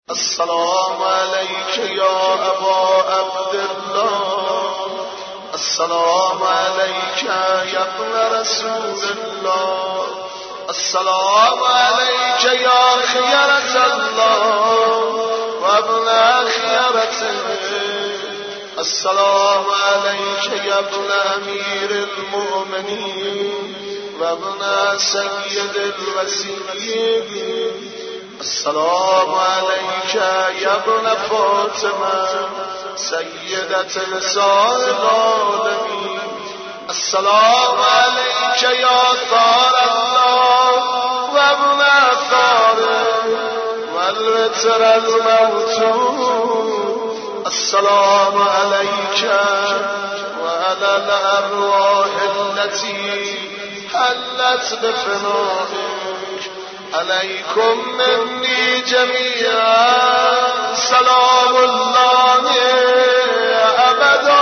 السلام عليك يا أبا عبد الله، السلام عليك يا ابن رسول الله، السلام عليك يا خيرة الله وابن خيرته، السلام عليك يا ابن أمير المؤمنين وابن سيد الوسيين، السلام عليك يا ابن فاطمة سيدة نساء العالمين، السلام عليك يا ثار الله وابن ثاره والوتر الموتور، السلام عليك وعلى الأرواح التي حلت بفنائك، عليكم مني جميعا سلام الله أبدا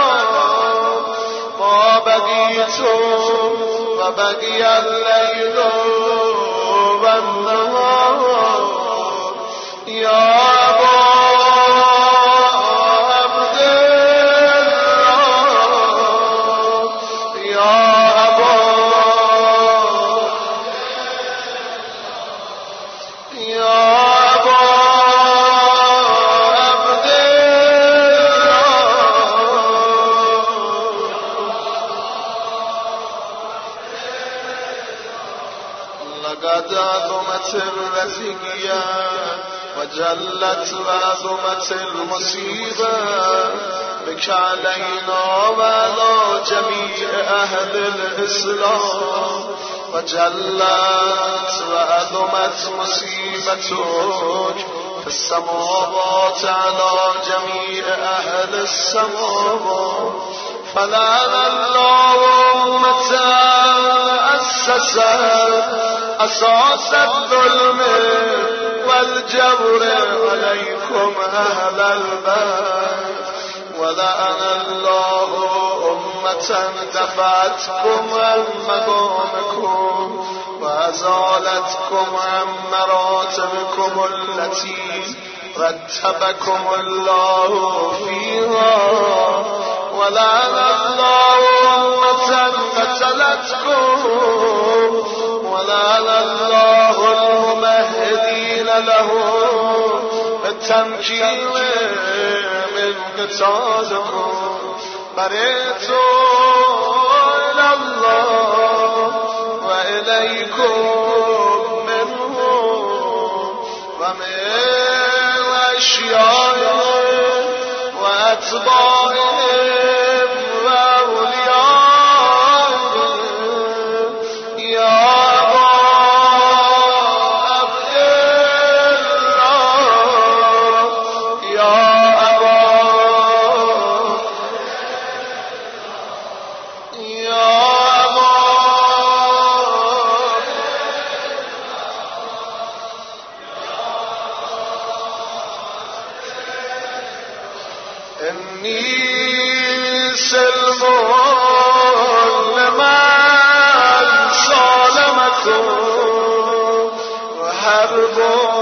ما بقيتم وبقي الليل والنهار، يا أبا عبد الله، يا لقد عظمت الرزقية وجلت وعظمت المصيبة بك علينا وعلى جميع أهل الإسلام، وجلت وعظمت مصيبتك في السماوات على جميع أهل السماوات، فلعن الله متى أسس أساس الظلم والجور عليكم أهل البيت، ولعن الله أمة دفعتكم عن مقامكم وأزالتكم عن مراتبكم التي رتبكم الله فيها، ولعن الله أمة قتلتكم، ولعن الله الممهدين له بالتمكين من قتالكم، برئت إلى الله وإليكم منهم ومن أشيائهم وأتباعهم إني سلم لمن سالمكم وحرب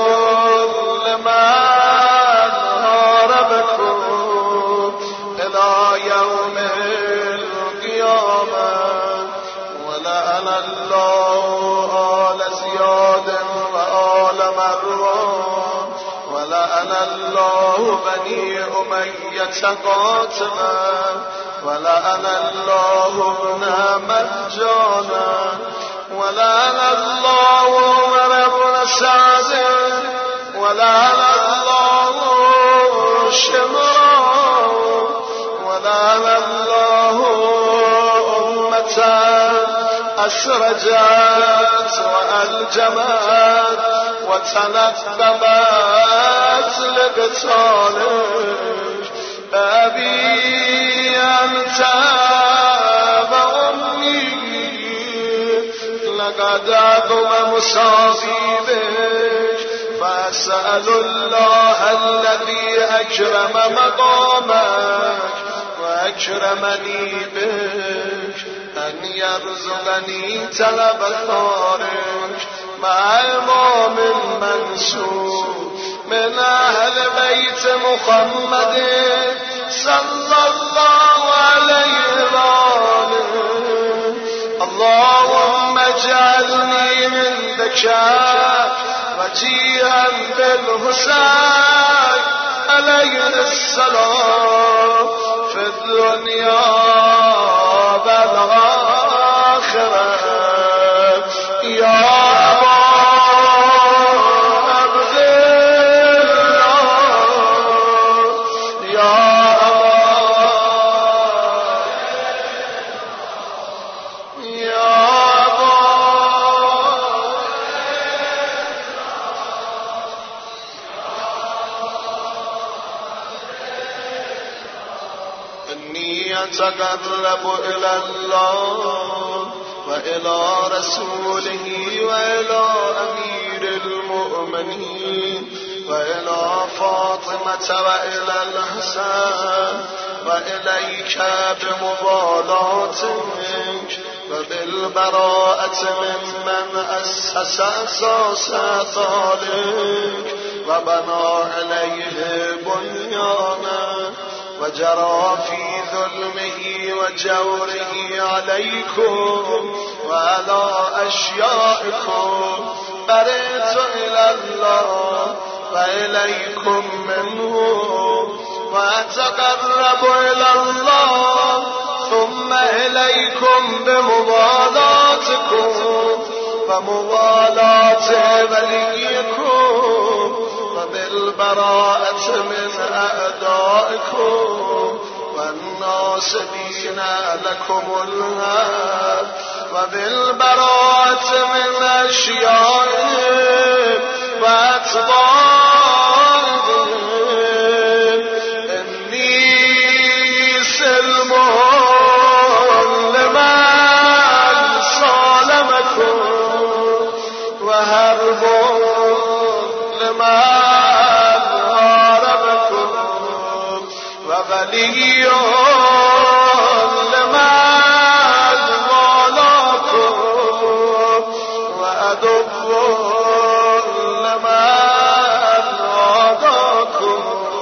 لمن هاربكم إلى يوم القيامة، ولعن الله آل زياد وآل مروان، ولعن الله بني أمية قاتلا، ولعن الله ابن مرجانا، ولعن الله عمر بن سعد، ولعن الله شمرا، ولعن الله أمة أسرجت وألجمت وتنببت لقتالك، أبي أنت وأمي لقد عظم مصابيبك، فأسأل الله الذي أكرم مقامك وأكرمني بك أن يرزقني طلب ثارك مع إمام منصور من أهل بيت محمد صلى الله عليه وآله. اللهم اجعلني عندك وجيها بالحسين عليه السلام في الدنيا والآخرة يا أبا عبد الله يا أبا يا أبا إني أتقرب إلى الله وإلى رسوله وإلى أمير المؤمنين وإلى فاطمة وإلى الحسن وإليك بمبالاتك وبالبراءة ممن أسس أساس ذلك وبنى عليه بنيانا وجرى في ظلمه وجوره عليكم وعلى أشيائكم. برئت إلى الله وإليكم منه وأتقرب إلى الله ثم إليكم بمبالاتكم ومبالاة وليكم وبالبراءة من أعدائكم والناصبين لكم الهاد وبالبراءة من أشيائهم وأتباعهم. إني سلم لمن صالمكم وهرب لمن هاربكم وولي لمن والاكم وعدو لمن عاداكم.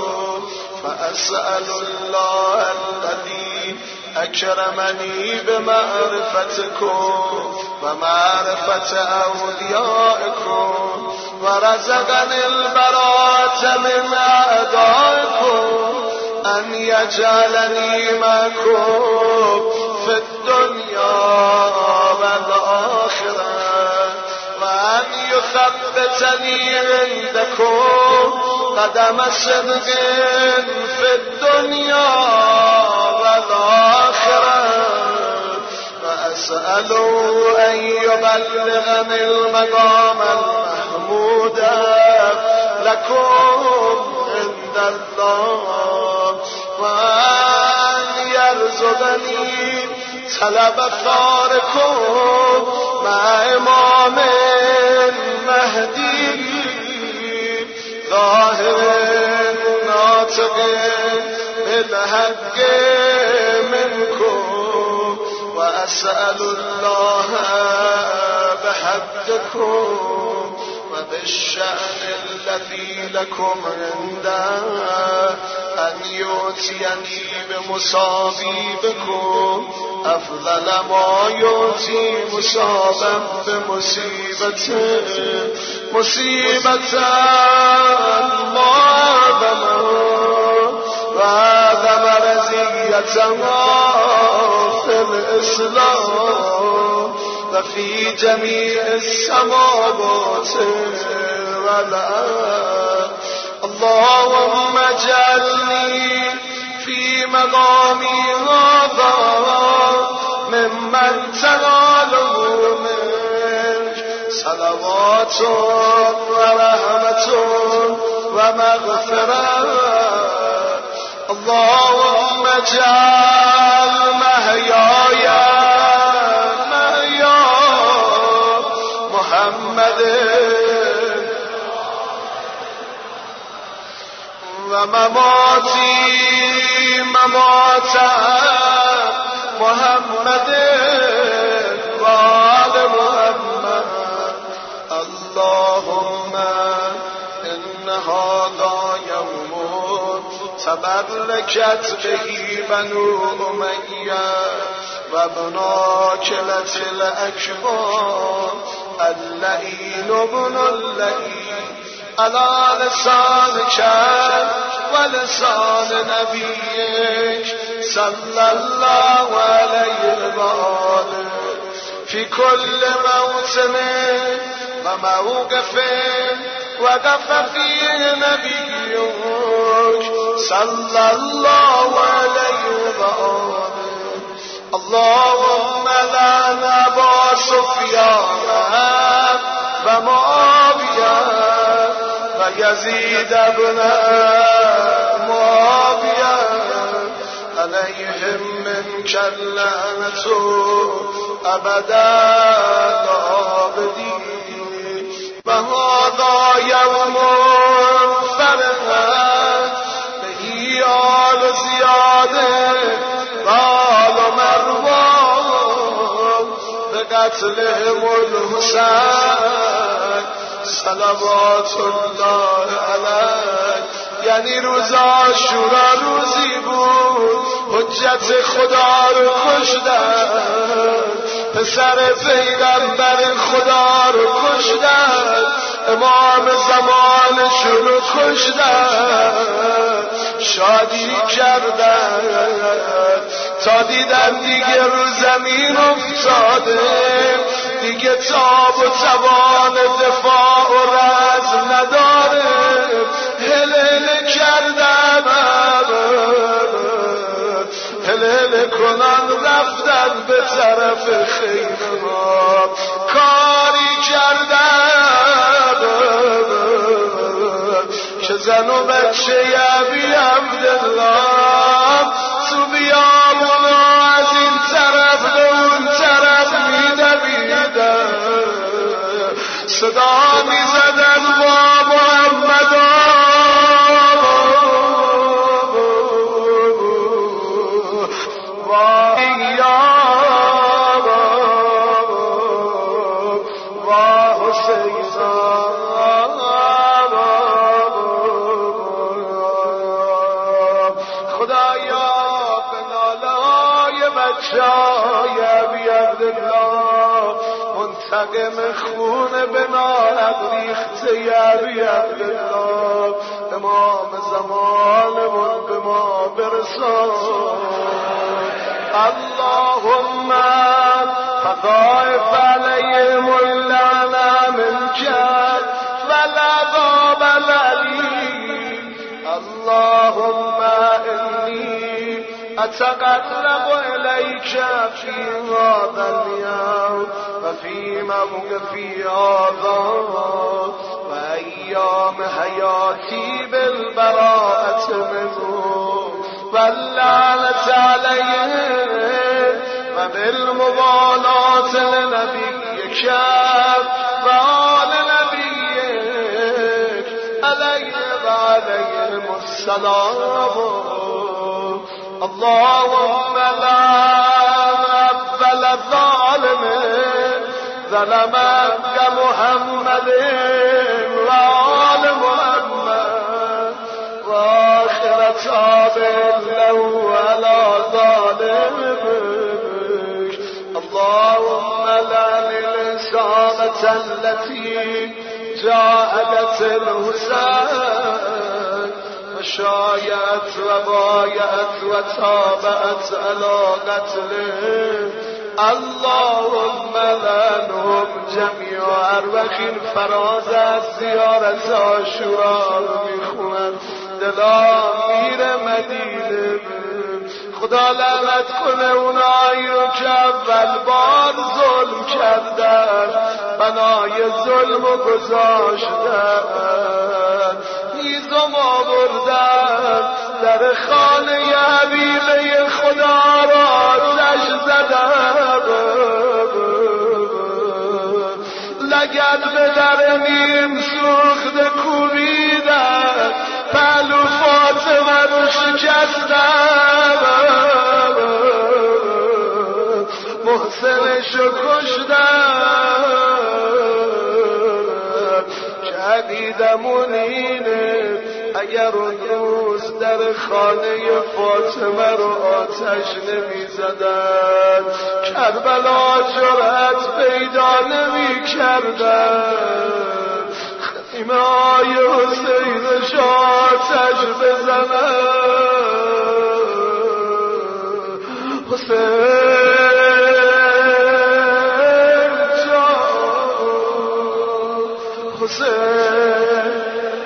فأسأل الله الذي أكرمني بمعرفتكم ومعرفة أوليائكم ورزقني البراءة من أعدائكم أن يجعلني معكم في الدنيا والآخرة وأن يثبتني عندكم قدم صدق في الدنيا والآخرة. وأسأله أن يبلغني المقام المحمود لكم عند الله وأن يرزقني طلب ثاركم مع إمام مهدي ظاهر ناطق بالحق منكم. وأسأل الله بحقكم وبالشأن الذي لكم عنده أن يؤتيني بمصابيبكم أفضل ما يؤتي مصابا بمصيبته مصيبة ما أعظمه وأعظم رزيتها في الإسلام وفي جميع السماوات والأرض. اللهم اجعلني في مقامي هذا ممن تناله منك صلوات ورحمة ومغفرة. اللهم اجعل محياي محيا محمد ومماتي ممات محمد وآل محمد. اللهم إنها تبرکت بهی بنو امیه و ابنا کلت الاکبار اللعین ابن اللعین علی لسانک و لسان نبیک صلی الله علیه و آله فی کل موطن و موقف وقف فیه نبیک صلی الله علیه و آله اللهم لعن ابا سفیان و معاویه و یزید ابن معاویه علیهم منک اللعنة ابدا الآبدین و هذا یوم فرحت به آل زیاده و آل مروان به قتلهم الحسین صلوات الله علیه. یعنی روز عاشورا روزی بود حجت خدا رو کشتن، پسر پیغمبر خدا رو کشتن، امام زمانشون رو کشتن، شادی کردن تا دیدن دیگه رو زمین افتاده، دیگه تاب و توان دفاع و رزم نداره، هلهله کردن، هلهله کنن رفتن به طرف خیمه ها، کاری کردن که زن و بچه ابی عبدالله تو بیابون از این طرف به اون طرف میدویدن، صدا میزدن با محمد منتقم خون به نارد ریخته ابی عبدالله، امام زمانمون به ما برسان. اللهم فضائف علیهم اللعنة منک والعذاب العلیم. اللهم انی اتقرب الیک فی هذا اليوم و فی موقفی هذا و ایام حیاتی بالبراءة منه واللعنة علیه و بالموالات لنبیک و آل نبیک علیه و علیهم السلام. اللهم لعن اول ظالم ظلمك محمد و آل محمد و آخر تابع له على ظالمك. اللهم لعن الإصابة التي جاهدت الحسين وشايعت وبايعت وتابعت على قتله. اللهم لعنهم جميعا. اربخین فراز از زیارت عاشورا رو میخونن، دلا میر مدینه، خدا لعنت کنه اونایی رو که اول بار ظلم کردن، بنای ظلم و گذاشتن، هیزم آوردن، در خانه حبیبه خدا را آتش زدن، لگد به در نیم سوخته کوبیدن، پهلو فاطمه رو شکستن، محسنشو کشتن. که دیدمون اینه اگر اون روز در خانه فاطمه رو آتش نمی زدن کربلا جرأت پیدا نمی کردن خیمه های حسینش آتش بزنن حسین جان حسین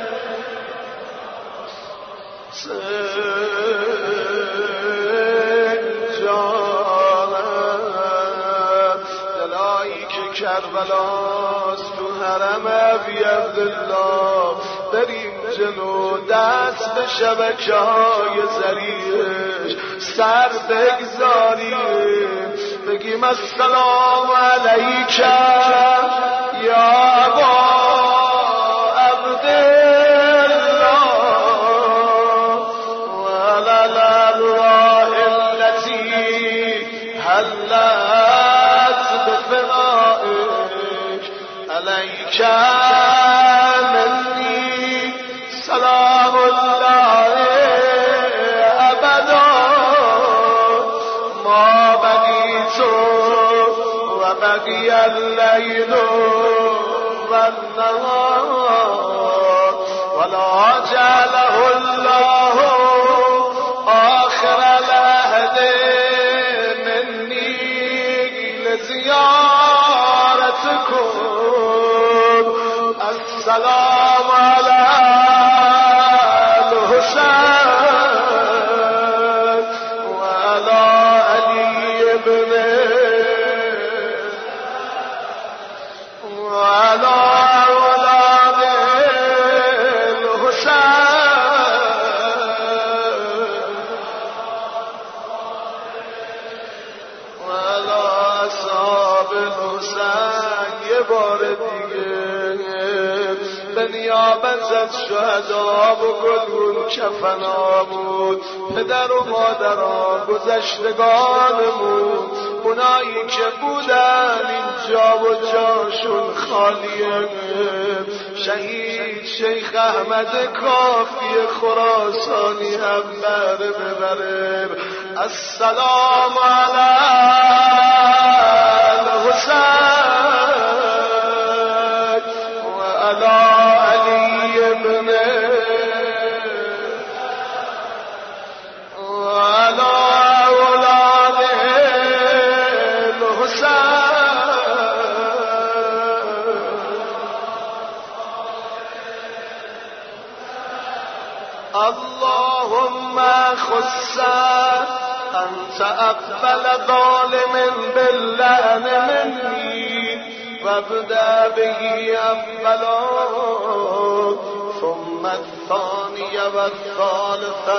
کربلاست تو حرم ابی عبدالله بریم جلو دست به شبکه‌های زریعش سر بگذاریم بگیم السلام علیک یا ابا عبدالله و علی الارواح التي حلت بفنائك عليك مني سلام الله أبدا ما بقيت وبقي الليل والنهار ولا جعله الله آخر العهد مني لزيارتكم السلام على الحسين وعلى علي بن وعلى أولاد الحسين وعلى أصحاب الحسين یه بار دیگه به نیابت از شهدا بگذرون کفنامون پدر و مادران گذشتگانمون اونایی که بودن اینجا و جاشون خالیه شهید شیخ احمد کافی خراسانی هم ببره السلام علی الحسین و علی علی بن و علی اولاد الحسین اللهم خص أنت أقبل ظالم باللعن مني وابدأ به أولا ثم الثاني والثالث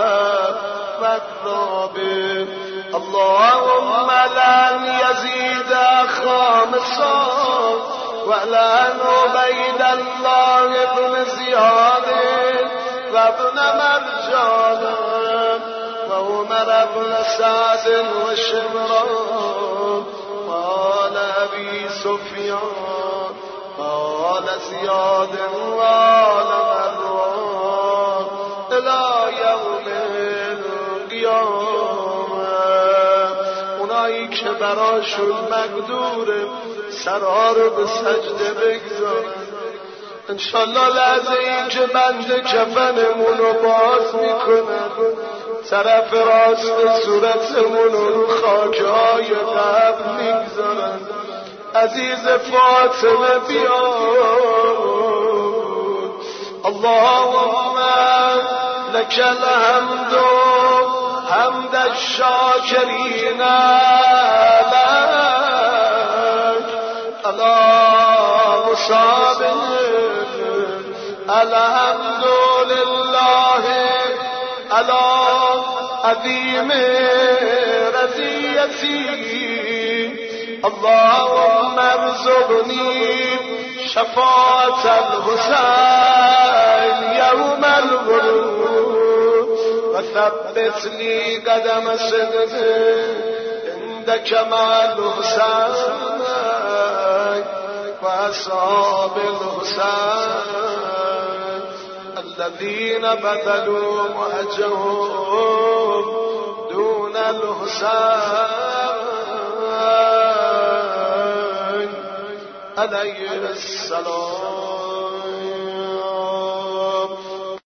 والرابع اللهم لن يزيد خامسا ولن عبيد الله بن زياد وابن مرجان وعمر بن سعد وشمران وآل أبي سفيان وآل زياد وآل مروان إلى يوم القيامة اونایی که براشون مقدوره سرها رو به سجده بگذارن انشالله لحظه این که بند کفنمون رو باز میکنن طرف راست صورتمون رو خاکهای قبر میگذارن عزیز فاطمه بیاد اللهم لك الحمد حمد الشاکرین لك اللهم صل الحمد لله على عظيم رضيتي اللهم ارزقني شفاعة الحسين يوم الورود وثبت لي قدم صدق عندك مع الحسين وأصحاب الحسين الذين بدلوا وجههم دون الحسين عليه السلام.